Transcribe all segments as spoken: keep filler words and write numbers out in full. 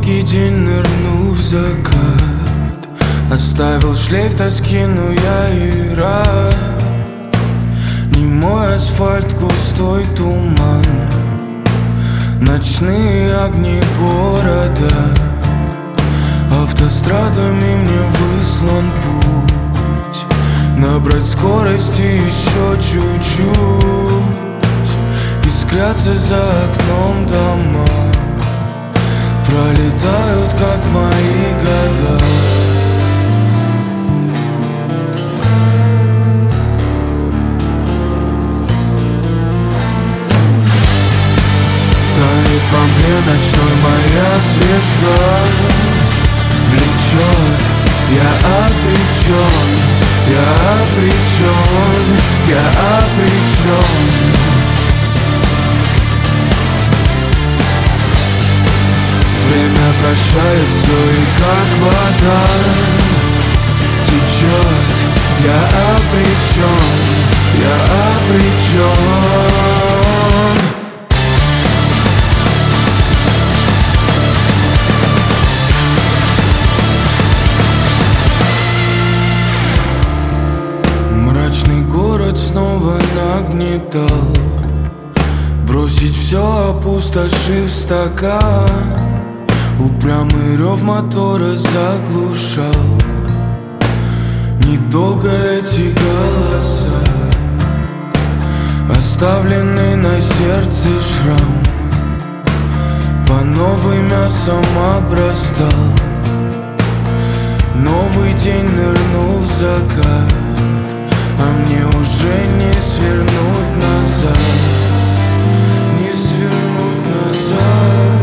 долгий день нырнул в закат, оставил шлейф тоски, но я и рад. Немой асфальт, густой туман, ночные огни города. Автострадами мне выслан путь, набрать скорости еще чуть-чуть. Искрятся за окном дома, пролетают, как мои года. Тает во мне ночной моя звезда, влечет, я обречен, я обречен, я обречен. Время прощает все, и как вода течет, я обречен, я обречен. Мрачный город снова нагнетал, бросить все, опустошив стакан. Упрямый рев мотора заглушал недолго эти голоса. Оставленный на сердце шрам по новой мясом обрастал. Новый день нырнул в закат, а мне уже не свернуть назад, не свернуть назад.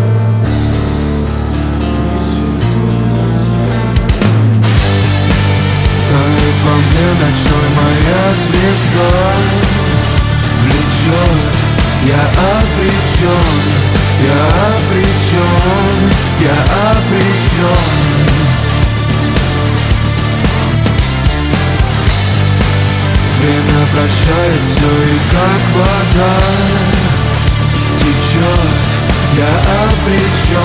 Тает во мне ночной моя звезда, влечет, я обречен, я обречен, я обречен. Время прощает все, и как вода течет, я обречен.